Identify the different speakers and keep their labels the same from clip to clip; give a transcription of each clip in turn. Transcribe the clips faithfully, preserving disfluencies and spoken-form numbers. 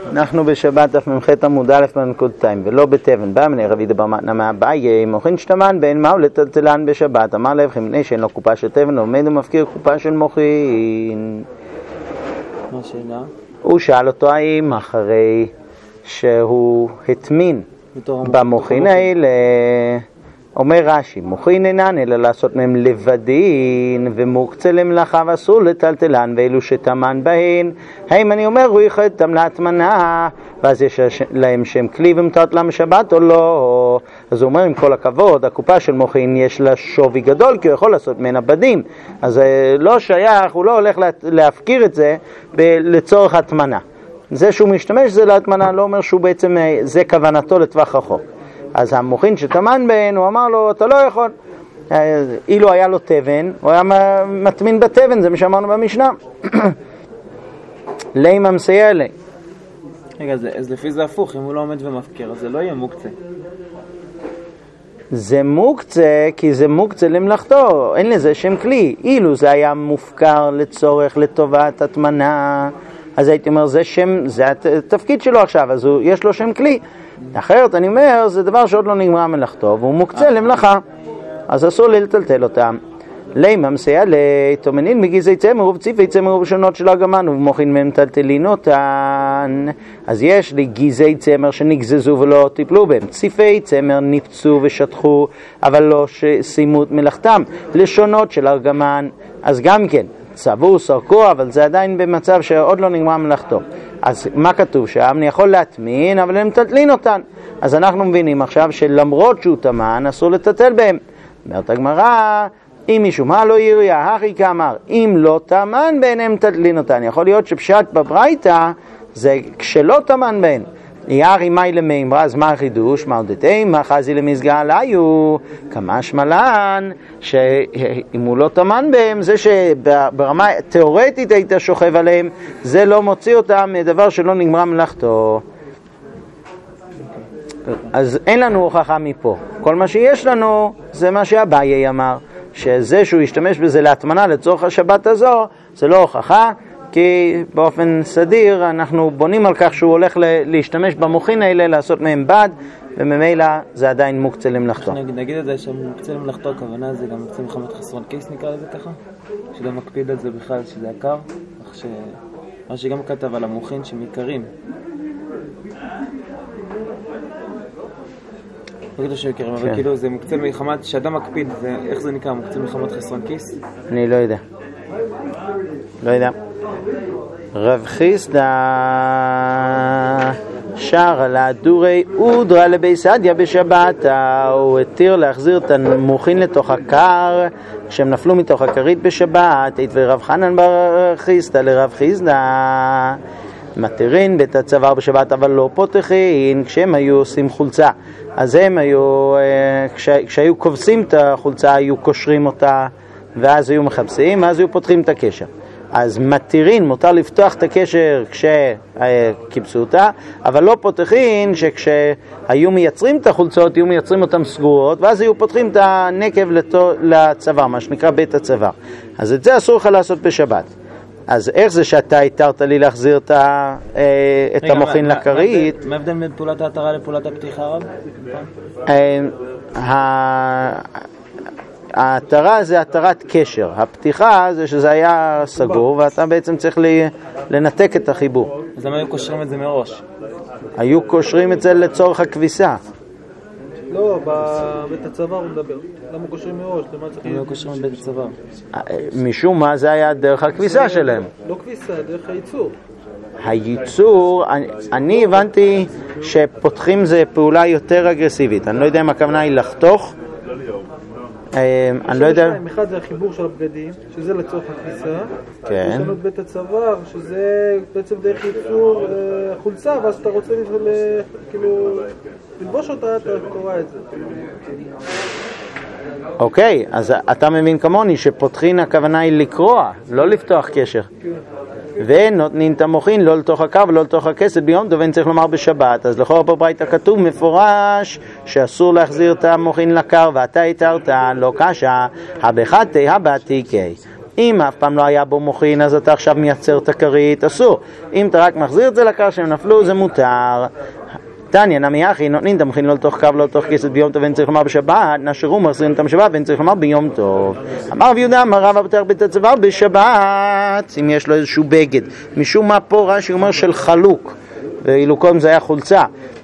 Speaker 1: אנחנו בשבת דף ממ"ח עמוד א' בנקודתיים ולא בתבן. בא מני רבי דבר מתנה מאביי מוכין שתמן בין מהו לטלטלן בשבת. אמר לכם מפני שאין לו קופה של תבן עומד ומפקיר קופה של מוכין.
Speaker 2: מה השאלה?
Speaker 1: הוא שאל אותו האם אחרי שהוא התמין במוכין האלה, אומר רש"י, מוכין אינן אלא לעשות מהם לבדין ומוקצה למלאכה ואסור לטלטלן, ואלו שתמן בהן האם אני אומר הוא יחד אותם להטמנה ואז יש להם שם כלי ומתרת להם שבת או לא. אז הוא אומר עם כל הכבוד הקופה של מוכין יש לה שווי גדול כי הוא יכול לעשות ממנה בדים, אז לא שייך, הוא לא הולך להפקיר את זה לצורך הטמנה. זה שהוא משתמש זה להטמנה לא אומר שהוא בעצם זה כוונתו לטווח רחוק. אז המוכין שתמן בהן, הוא אמר לו, אתה לא יכול. אילו היה לו תבן, הוא היה מטמין בתבן, זה מה שאמרנו במשנה. לימה מסייע לי.
Speaker 2: רגע, אז לפי זה הפוך, אם הוא לא עומד ומפקיר, אז זה לא יהיה מוקצה.
Speaker 1: זה מוקצה, כי זה מוקצה למלאכתו, אין לזה שם כלי. אילו זה היה מופקר לצורך, לטובת הטמנה, אז הייתי אומר, זה שם, זה התפקיד שלו עכשיו, אז הוא, יש לו שם כלי. אחרת אני אומר, זה דבר שעוד לא נגמרה מלאכתו, והוא מוקצה למלאכה, אז אסור לטלטל אותם. לימה מסייע לתומנין מגיזי צמר ובציפי צמר ובשונות של ארגמן ובמוכין מהם טלטלין אותן. אז יש לי גיזי צמר שנגזזו ולא טיפלו בהם, ציפי צמר ניפצו ושטחו אבל לא סיימו את מלאכתם, לשונות של ארגמן אז גם כן צבעו, סרקו, אבל זה עדיין במצב שעוד לא נגמרה מלאכתו. אז מה כתוב שם? אני יכול להטמין, אבל הם טלטלין אותן. אז אנחנו מבינים עכשיו שלמרות שהוא טמן, אסור לטלטל בהם. אומרת הגמרא, אם מישהו מה לא יריה, הכי כאמר, אם לא טמן בהן הם טלטלין אותן. יכול להיות שפשט בברייתא זה כשלא טמן בהן. יערי מי למימרה, אז מה החידוש? מרדתי, מה חזי למסגר עליו? כמה שמלן, שאם הוא לא טמן בהם, זה שברמה תיאורטית היית שוכב עליהם, זה לא מוציא אותם מדבר שלא נגמרה מלאכתו. אז אין לנו הוכחה מפה. כל מה שיש לנו זה מה שאביי אמר, שזה שהוא ישתמש בזה להטמנה לצורך השבת הזו, זה לא הוכחה, כי באופן סדיר אנחנו בונים על כך שהוא הולך להשתמש במוכין האלה, לעשות מהם בד, וממילא זה עדיין מוקצה למלאכתו.
Speaker 2: נגיד את זה שמוקצה למלאכתו, הכוונה זה גם מוקצה מחמת חסרון כיס נקרא לזה ככה? שלא מקפיד על זה בכלל, שזה יקר? אך ש... מה שגם כתב על המוכין שמיקרים. לא כתוב שיקרים, אבל כאילו זה מוקצה מחמת, שאדם מקפיד, איך זה נקרא? מוקצה מחמת חסרון כיס?
Speaker 1: אני לא יודע. לא יודע. רב חיסדא שר על הדורי אודרה לבי סעדיה בשבת, הוא התיר להחזיר את המוכין לתוך הקר כשהם נפלו מתוך הכרית בשבת. עת ורב חנן בר חיסדא לרב חיסדא מתירין בית הצוואר בשבת אבל לא פותחין כשהם היו עושים חולצה, אז הם היו כש, כשהיו כובסים את החולצה היו קושרים אותה ואז היו מחפשים, אז היו פותחים את הקשר. אז מתירין, מותר לפתוח את הקשר כשכיבסו אותה, אבל לא פותחין שכשהיו מייצרים את החולצות, היו מייצרים אותן סגורות, ואז היו פותחים את הנקב לצוואר, מה שנקרא בית הצוואר. אז את זה אסור לך לעשות בשבת. אז איך זה שאתה התרת לי להחזיר את, ה, את רגע, המוכין מה, לכרית?
Speaker 2: מה הבדל בין פעולת ההתרה לפעולת הפתיחה רב?
Speaker 1: ההתרה זה התרת קשר, הפתיחה זה שזה היה סגור ואתה בעצם צריך לנתק את החיבור.
Speaker 2: אז למה היו קושרים את זה מראש?
Speaker 1: היו קושרים את זה לצורך הכביסה.
Speaker 3: לא, בבית הצוואר הוא מדבר. למה קושרים מראש? למה
Speaker 2: הם היו קושרים את בית הצוואר?
Speaker 1: משום מה זה היה דרך הכביסה שלהם.
Speaker 3: לא כביסה, דרך הייצור.
Speaker 1: הייצור, אני, אני הבנתי שפותחים זה פעולה יותר אגרסיבית. אני לא יודע אם הכוונה היא לחתוך. אני לא יודע.
Speaker 3: אחד זה החיבור של הבגדים, שזה לצורך הכביסה.
Speaker 1: כן.
Speaker 3: יש לנו את בית הצוואר, שזה בעצם דרך ייצור חולצה, ואז אתה רוצה כאילו ללבוש אותה, אתה קורא את זה.
Speaker 1: אוקיי, אז אתה מבין כמוני שפותחין הכוונה היא לקרוע, לא לפתוח קשר. ונותנים את המוכין לא לתוך הקר ולא לתוך הכסת ביום טוב, ואין צריך לומר בשבת. אז לכאורה בברייתא כתוב מפורש שאסור להחזיר את המוכין לקר, ואתה התרת לא קשה, הבחתי הבעתיקי. אם אף פעם לא היה בו מוחין, אז אתה עכשיו מייצר את הכרית, אסור. אם אתה רק מחזיר את זה לקר שהם נפלו, זה מותר. תניא נמי אחי, נותנים את המוחין לא לתוך קו, לא לתוך כסת ביום טוב, ואין צריך לומר בשבת, נשרו מחזירים את המשבת, ואין צריך לומר ביום טוב. אמר ויהודה, אמר רבא פותח בית הצוואר בשבת, אם יש לו איזשהו בגד. משום מה פה רש"י אומר של חלוק, ואילו קודם זה היה חולצה.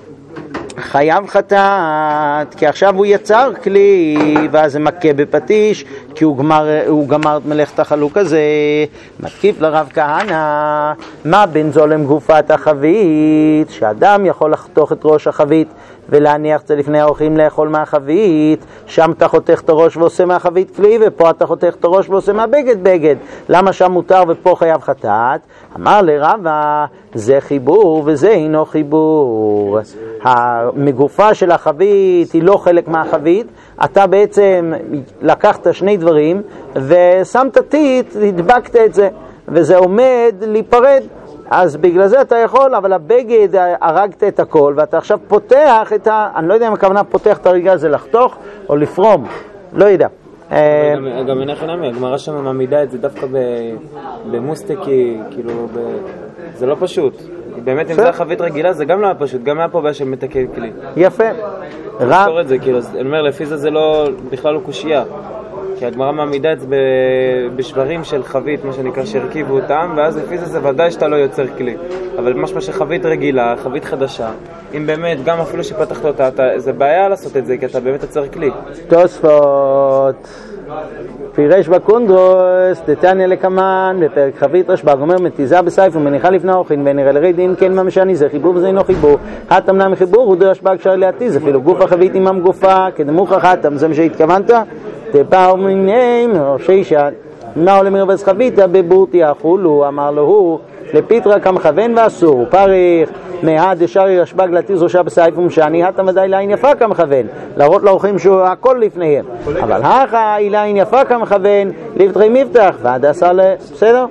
Speaker 1: חייב חטאת, כי עכשיו הוא יצר כלי, ואז זה מכה בפטיש, כי הוא גמר, הוא גמר את מלאכת החלוק הזה. מתקיף לרב כהנא, מה בין זולם גופת החבית, שאדם יכול לחתוך את ראש החבית ולהניח את זה לפני האורחים לאכול מהחבית, שם אתה חותך את הראש ועושה מהחבית כלי, ופה אתה חותך את הראש ועושה מהבגד בגד. למה שם מותר ופה חייב חטאת? אמר לרבא, זה חיבור וזה אינו חיבור. המגופה של החבית היא לא חלק מהחבית, אתה בעצם לקחת שני דברים ושמת טיט, הדבקת את זה, וזה עומד להיפרד. אז בגלל זה אתה יכול, אבל הבגד הרגת את הכל, ואתה עכשיו פותח את ה... אני לא יודע אם הכוונה פותח את הרגע הזה לחתוך או לפרום, לא יודע.
Speaker 2: גם אין חינמי, הגמרא שם מעמידה את זה דווקא במוסטקי, כאילו, זה לא פשוט. באמת אם זה החבית רגילה זה גם לא היה פשוט, גם היה פה בעיה של מתקן כלי.
Speaker 1: יפה.
Speaker 2: רב... אני אומר, לפי זה זה לא, בכלל לא קושייה. כי הגמרא מעמידה את זה בשברים של חבית, מה שנקרא, שהרכיבו אותם, ואז לפי זה זה ודאי שאתה לא יוצר כלי. אבל משמע שחבית רגילה, חבית חדשה, אם באמת, גם אפילו שפתחת אותה, אתה, זה בעיה לעשות את זה, כי אתה באמת יוצר כלי.
Speaker 1: תוספות. פירש בקונדרוס, דתניא לקמן, בפרק חבית רשב"ג, אומר מתיזה בסייף ומניחה לפני האורחין, ונראה לרי דין כן ממשני, זה חיבור וזה אינו חיבור. חתם נם חיבור, הוא דרשב"ג שר להתיז, אפילו גוף החבית עמם גופה, כדמוך חתם, זה מה שהתכוונת? תפאו מיני מראשי שעת, מה עולה מרבס חביתה בבורתי החולו, אמר לו הוא, לפיתרה כמכוון ואסור, פריך, מהד ישרי רשב"ג להתיז ראשה בסייף ומשני, התם ודאי לעין יפה כמכוון, להראות לאורחים שהכל לפניהם, אבל האחה היא לעין יפה כמכוון, לפתחי מבטח, ועד עשה ל... בסדר?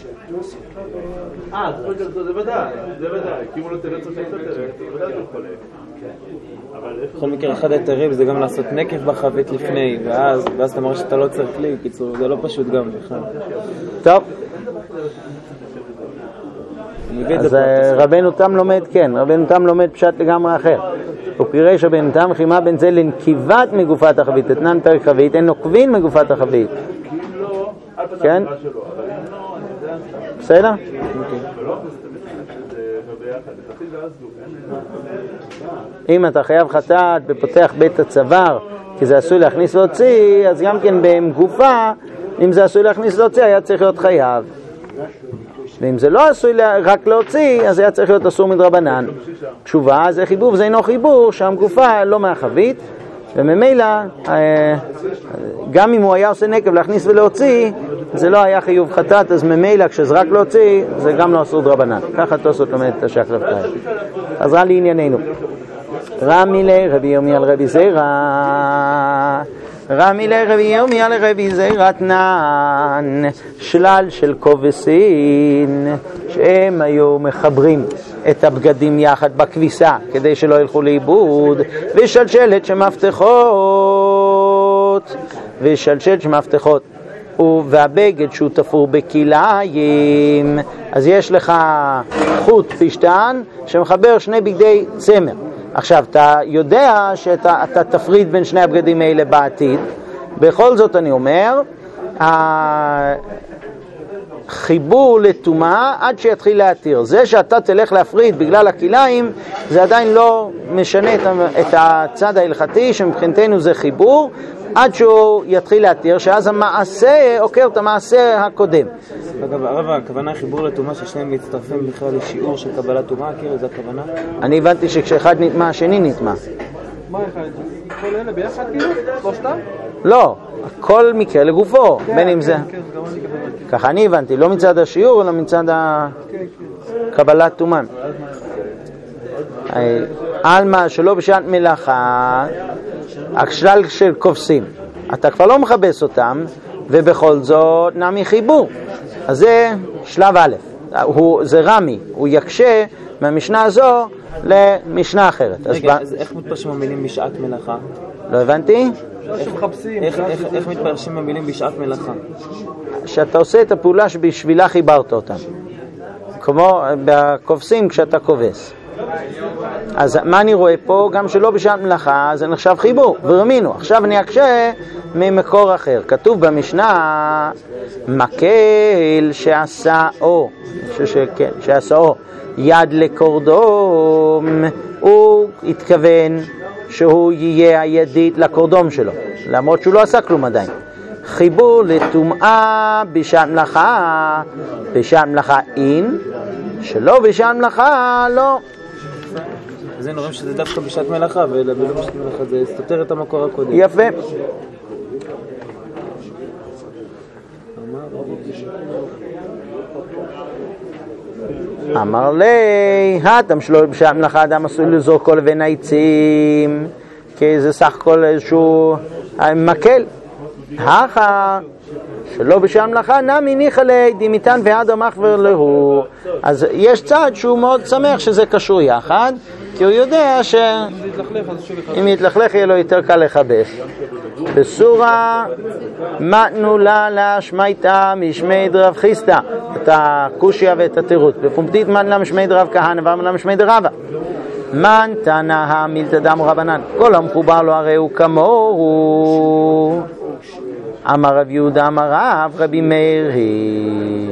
Speaker 4: אה, זה ודאי, זה ודאי, כי אם הוא לא תראה צריך להתפטר, זה ודאי לא חולק.
Speaker 2: בכל מקרה אחד היתרים זה גם לעשות נקף בחבית לפני, ואז, ואז אתה מראה שאתה לא צריך כלי, קיצור, זה לא פשוט גם בכלל.
Speaker 1: טוב. אז רבנו תם לומד, כן, רבנו תם לומד פשט לגמרי אחר. הוא פירש רבנו תם חימה בין זה לנקיבת מגופת החבית, תתנן פרק חבית, אין נוקבין מגופת החבית. כן? בסדר? אם אתה חייב חטאת ופותח בית הצוואר כי זה עשוי להכניס להוציא, אז גם כן במגופה, אם זה עשוי להכניס להוציא היה צריך להיות חייב, ואם זה לא עשוי רק להוציא אז היה צריך להיות אסור מדרבנן. תשובה, זה חיבור וזה אינו חיבור, שהמגופה לא מהחבית, וממילא גם אם הוא היה עושה נקב להכניס ולהוציא זה לא היה חיוב חטאת, אז ממילא כשזה רק להוציא זה גם לא אסור דרבנן. ככה תוספות לומד את השחלב קיים. חזרה לענייננו. רמי לרבי ירמיה על רבי זירא, רמי לרבי ירמיה על רבי זירא תנן, שלל של כובסין שהם היו מחברים את הבגדים יחד בכביסה כדי שלא ילכו לאיבוד, ושלשלת שמפתחות, ושלשלת שמפתחות והבגד שהוא תפור בכליים, אז יש לך חוט פשטן שמחבר שני בגדי צמר. עכשיו אתה יודע שאתה אתה תפריד בין שני הבגדים האלה בעתיד, בכל זאת אני אומר חיבור לטומאה עד שיתחיל להתיר. זה שאתה תלך להפריד בגלל הכליים זה עדיין לא משנה את הצד ההלכתי שמבחינתנו זה חיבור, עד שהוא יתחיל להתיר, שאז המעשה עוקר את המעשה הקודם.
Speaker 2: אגב, הרב, הכוונה חיבור לטומאה ששניהם מצטרפים בכלל לשיעור של קבלת טומאה, כאילו זה הכוונה?
Speaker 1: אני הבנתי שכשאחד נטמע, השני נטמע.
Speaker 3: מה אחד? כל אלה ביחד כאילו? שלושתם?
Speaker 1: לא, כל מקרה לגופו, בין אם זה... ככה אני הבנתי, לא מצד השיעור, אלא מצד קבלת טומאה. אלמה שלא בשעת מלאכה, השלל של כובסים, אתה כבר לא מחבס אותם, ובכל זאת נעמי חיבור. אז זה שלב א', הוא, זה רמי, הוא יקשה מהמשנה הזו למשנה אחרה.
Speaker 2: רגע, אז, אז איך מתפרשים המילים משעת מלאכה?
Speaker 1: לא הבנתי?
Speaker 2: איך מתפרשים המילים בשעת מלאכה?
Speaker 1: שאתה עושה את הפעולה שבשבילה חיברת אותם, כמו בכובסים כשאתה כובס. אז מה אני רואה פה? גם שלא בשעת מלאכה זה נחשב חיבור, ורמינו. עכשיו אני אקשה ממקור אחר. כתוב במשנה, מקל שעשאו, שכן, שעשאו יד לקורדום, הוא התכוון שהוא יהיה הידית לקורדום שלו, למרות שהוא לא עשה כלום עדיין. חיבור לטומאה בשעת מלאכה, בשעת מלאכה אין, שלא בשעת מלאכה לא.
Speaker 2: אז אין רואים שזה דווקא בשעת מלאכה, ולא בשעת מלאכה זה סותר את המקור הקודם.
Speaker 1: יפה. אמר לי, הטעם שלו בשעת מלאכה אדם עשוי לזור כל לבין העצים, כי זה סך הכל איזשהו מקל. הכה שלא בשעת מלאכה נמי ניחא לי דימיתן והדר מחבר להו. אז יש צד שהוא מאוד שמח שזה קשור יחד, כי הוא יודע שאם יתלכלך יהיה לו יותר קל לכבס. בסורה מתנו לה להשמייתה משמי דרב חיסטה, את הקושיה ואת התירוץ. בפומפתית מן לה משמי דרב כהנא ואמן לה משמי דרבה. מן תנא המילתא דאמרו רבנן, כל המחובר לו הרי הוא כמוהו. אמר רב יהודה אמר רב רבי מאיר היא.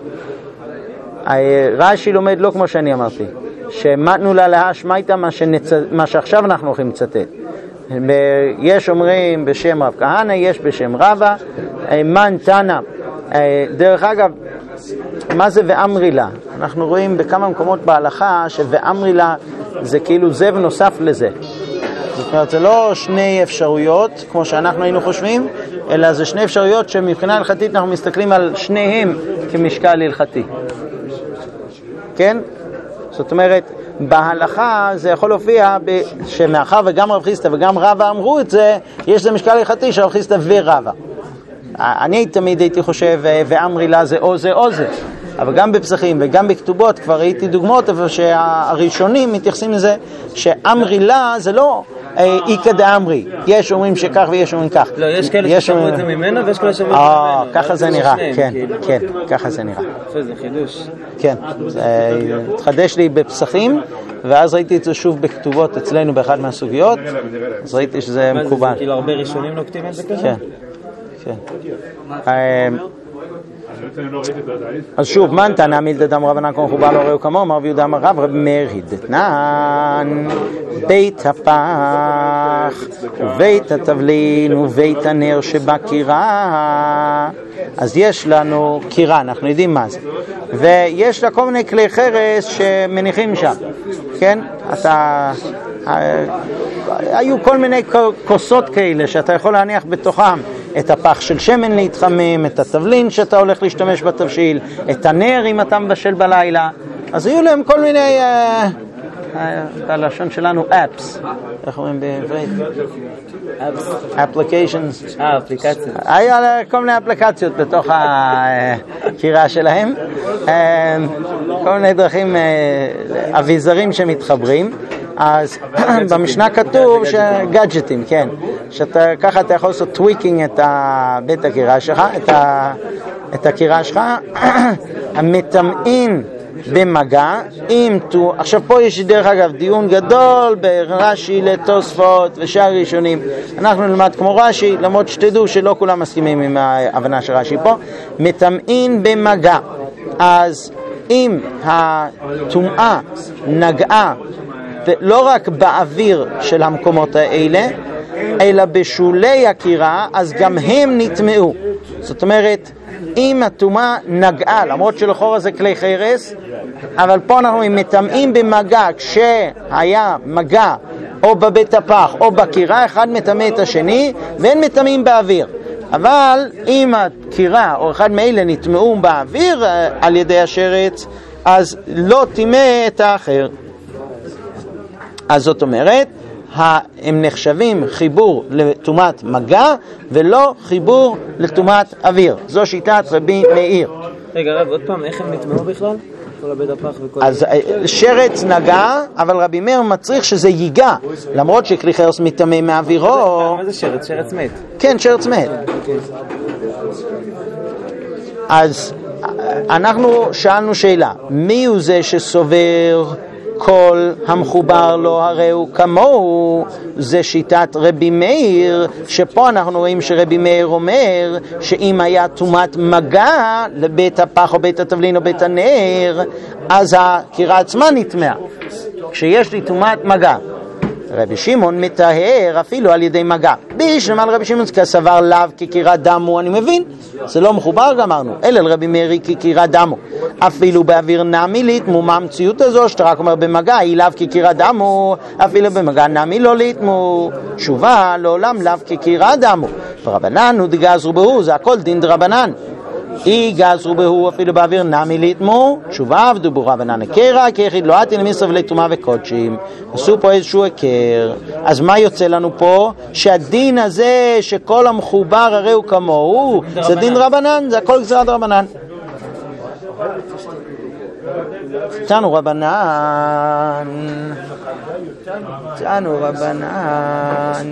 Speaker 1: רש"י לומד לא כמו שאני אמרתי, שמתנו לה להשמייתה מה, שנצ... מה שעכשיו אנחנו הולכים לצטט. יש אומרים בשם רב כהנא, יש בשם רבא, מן תנא. דרך אגב, מה זה ואמרי לה? אנחנו רואים בכמה מקומות בהלכה שוואמרי לה זה כאילו זה ונוסף לזה. זאת אומרת, זה לא שני אפשרויות כמו שאנחנו היינו חושבים, אלא זה שני אפשרויות שמבחינה הלכתית אנחנו מסתכלים על שניהם כמשקל הלכתי. כן? זאת אומרת, בהלכה זה יכול להופיע שמאחר וגם רב חיסטה וגם רבא אמרו את זה, יש זה משקל הלכתי של רב חיסטה ורבא. אני תמיד הייתי חושב ואמרי לה זה או זה או זה, אבל גם בפסחים וגם בכתובות כבר ראיתי דוגמאות שהראשונים מתייחסים לזה שאמרי לה זה לא איקא דאמרי, יש אומרים שכך ויש אומרים כך.
Speaker 2: לא, יש כאלה ששמעו את זה ממנו ויש כאלה ששמעו את
Speaker 1: זה ממנו. ככה זה נראה, כן, כן, ככה זה נראה.
Speaker 2: זה חידוש.
Speaker 1: כן, התחדש לי בפסחים ואז ראיתי את זה שוב בכתובות אצלנו באחד מהסוגיות, אז ראיתי שזה מקובל.
Speaker 2: כאילו הרבה ראשונים נוקטים את זה כזה?
Speaker 1: כן, כן. אז שוב, מן תנא מילתא דאמרו רבנן כל מחובר לו הרי הוא כמוהו, אמר רב יהודה אמר רב רבי מאיר היא דתנן בית הפח ובית התבלין ובית הנר שבקירה. אז יש לנו קירה, אנחנו יודעים מה זה, ויש לה כל מיני כלי חרס שמניחים שם, כן? אתה היו כל מיני כוסות כאלה שאתה יכול להניח בתוכם את הפח של שמן להתחמם, את התבלין שאתה הולך להשתמש בתבשיל, את הנר אם אתה מבשל בלילה. אז היו להם כל מיני, בלשון שלנו, אפס. איך אומרים בעברית? אפליקיישנס.
Speaker 2: אה, אפליקציות.
Speaker 1: היה כל מיני אפליקציות בתוך הקירה שלהם. כל מיני דרכים, אביזרים שמתחברים. אז במשנה כתוב שגאדג'טים, כן, שאתה ככה אתה יכול לעשות טוויקינג את בית הקירה שלך, את ה את הקירה שלך, המטמאים במגע עם תו. עכשיו פה יש דרך אגב דיון גדול ברש"י לתוספות ושאר ראשונים. אנחנו נלמד כמו רש"י, למרות שתדעו שלא כולם מסכימים עם ההבנה של רש"י פה. מטמאים במגע, אז אם הטומאה נגעה לא רק באוויר של המקומות האלה, אלא בשולי הקירה, אז גם הם נטמעו. זאת אומרת, אם הטומאה נגעה, למרות שלכאורה זה כלי חרס, אבל פה אנחנו מטמאים במגע, כשהיה מגע או בבית הפח או בקירה, אחד מטמא את השני, ואין מטמאים באוויר. אבל אם הקירה או אחד מאלה נטמעו באוויר על ידי השרץ, אז לא טמא את האחר. אז זאת אומרת, הם נחשבים חיבור לטומאת מגע ולא חיבור לטומאת אוויר. זו שיטת רבי מאיר.
Speaker 2: רגע רב, עוד פעם, איך הם נטמעו בכלל? כל הבית הפח וכל...
Speaker 1: אז שרץ נגע, אבל רבי מאיר מצריך שזה ייגע, למרות שכלי חרס מטמא מאווירו.
Speaker 2: מה זה שרץ? שרץ מת.
Speaker 1: כן, שרץ מת. אז אנחנו שאלנו שאלה, מי הוא זה שסובר כל המחובר לו הרי הוא כמוהו? זה שיטת רבי מאיר, שפה אנחנו רואים שרבי מאיר אומר שאם היה תומת מגע לבית הפח או בית התבלין או בית הנר, אז הקירה עצמה נטמעה. כשיש לי תומת מגע, רבי שמעון מטהר אפילו על ידי מגע. בישלמן רבי שמעון כסבר לאו כקירת דמו, אני מבין, זה לא מחובר גמרנו, אלא לרבי מאיר כקירת דמו. אפילו באוויר נמי ליטמו, מה המציאות הזו שאתה רק אומר במגע, היא לאו כקירת דמו, אפילו במגע נמי לא ליטמו. תשובה, לעולם לאו כקירת דמו. ורבנן הוא דגזרו בהו, זה הכל דין דרבנן. אי גזרו בהו אפילו באוויר נמי ליטמו. תשובה, עבדו בו רבנן הקרע, כי יחיד לא עתי למסר ולתומה וקודשים. עשו פה איזשהו הקר. אז מה יוצא לנו פה? שהדין הזה שכל המחובר הרי הוא כמוהו, זה דין רבנן, זה הכל גזרת רבנן. תנו רבנן, תנו רבנן.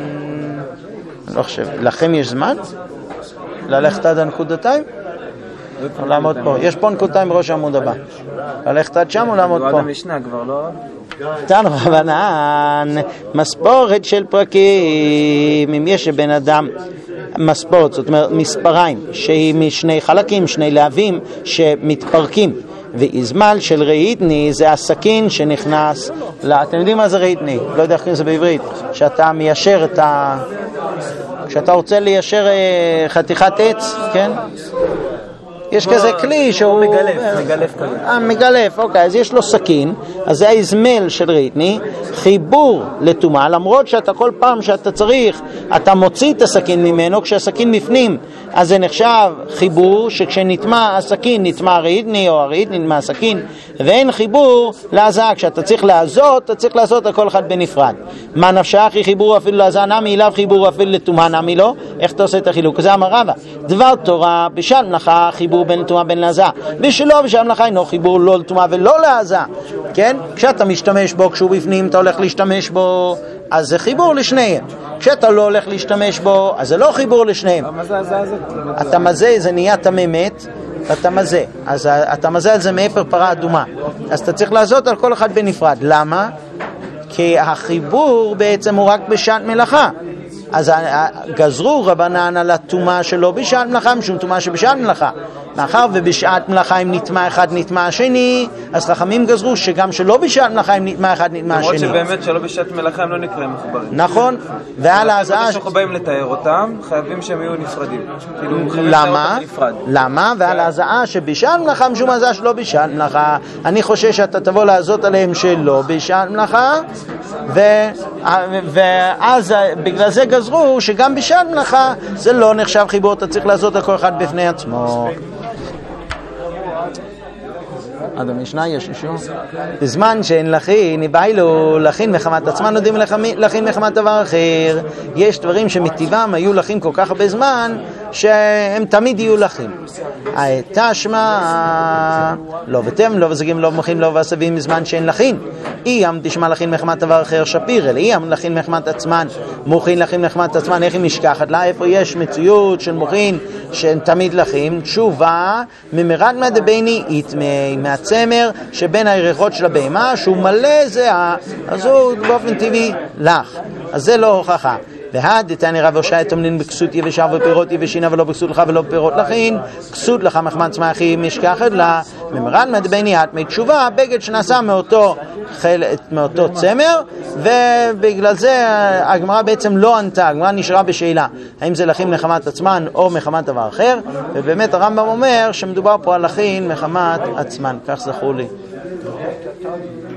Speaker 1: אני לא חושב, לכם יש זמן? ללכת עד הנקודתיים? או לעמוד פה? יש פה נקודתיים בראש העמוד הבא. ללכת עד שם או לעמוד פה?
Speaker 2: עד המשנה כבר לא...
Speaker 1: תנו רבנן, מספורת של פרקים, אם יש לבן אדם מספורת, זאת אומרת מספריים, שהיא משני חלקים, שני להבים שמתפרקים, ואיזמל של ראיתני זה הסכין שנכנס, לא, אתם יודעים מה זה ראיתני? לא יודע איך זה בעברית, שאתה מיישר את ה... כשאתה רוצה ליישר חתיכת עץ, כן? יש כזה כלי שהוא...
Speaker 2: מגלף, מגלף כזה.
Speaker 1: אה, מגלף, אוקיי, אז יש לו סכין, אז זה האזמל של ריתני, חיבור לטומאה, למרות שאתה כל פעם שאתה צריך, אתה מוציא את הסכין ממנו, כשהסכין בפנים, אז זה נחשב חיבור, שכשנטמע הסכין, נטמע ריתני, או הריתני נטמע הסכין, ואין חיבור להזעה, כשאתה צריך לעזות, אתה צריך לעשות על כל אחד בנפרד. מה נפשך היא חיבור אפילו להזעה נמי, אליו חיבור אפילו לטומאה נמי לא? איך אתה עושה את החילוק? זה אמר רבא, דבר תורה, בשעת מלאכה חיבור בין טומאה בין להזעה, ושלא בשעת מלאכה אינו חיבור לא לטומאה ולא להזעה, כן? כשאתה משתמש בו, כשהוא בפנים, אתה הולך להשתמש בו, אז זה חיבור לשניהם. כשאתה לא הולך להשתמש בו, אז זה לא חיבור לשניהם.
Speaker 2: מה זה הזעה הזאת?
Speaker 1: אתה מזה, זה נהיה טמא מת, אתה מזה. אז אתה מזה על זה מאפר פרה אדומה. אז אתה צריך לעשות על כל אחד בנפרד. למה? כי החיבור בעצם הוא רק בשעת מלאכה. אז גזרו רבנן על הטומאה שלו בשעת מלאכה, משום טומאה שבשעת מלאכה. מאחר ובשעת מלאכה אם נטמע אחד נטמע השני, אז חכמים גזרו שגם שלא בשעת מלאכה אם נטמע אחד נטמע השני.
Speaker 2: למרות שבאמת שלא בשעת מלאכה הם לא נקראים מחוברים.
Speaker 1: נכון, ועל ההזעה...
Speaker 2: כשאנחנו באים לתאר אותם, חייבים שהם יהיו נפרדים.
Speaker 1: למה? למה? ועל ההזעה שבשעת מלאכה משום ההזעה שלא בשעת מלאכה. אני חושש שאתה תבוא לעזות עליהם שלא בשעת מלאכה, ואז בגלל זה גזרו שגם בשעת מלאכה זה לא נחשב חיבור, אתה צריך לעשות על כל אחד בפני עצמו. עד המשנה יש אישור. בזמן שאין לכין, נבאילו לכין מחמת עצמן, יודעים לכין מחמת דבר אחר. יש דברים שמטבעם היו לכין כל כך הרבה זמן, שהם תמיד יהיו לכין. תשמע, לא ותם, לא וזגים, לא מוחים, לא ועשבים, בזמן שאין לכין. אי ים תשמע לכין מחמת דבר אחר שפיר, אלא אי ים לכין מחמת עצמן, מוחין לכין מחמת עצמן, איך היא משכחת לה? איפה יש מציאות של מוחין שהם תמיד לכין? תשובה, ממרד מדבני איתמי, מהצמר שבין הירחות של הבהמה, שהוא מלא זהה, אז הוא באופן טבעי לך. אז זה לא הוכחה. והד תני רב הושע תמנין בכסות יבשה ופירות יבשינה ולא בכסות לך ולא פירות לכין, כסות לך מחמת צמחי משכחת לה, ממרד מדבני את מתשובה, בגד שנעשה מאותו חלק, מאותו צמר, ובגלל זה הגמרא בעצם לא ענתה, הגמרא נשארה בשאלה האם זה לכין מחמת עצמן או מחמת דבר אחר, ובאמת הרמב"ם אומר שמדובר פה על לכין מחמת עצמן, כך זכור לי.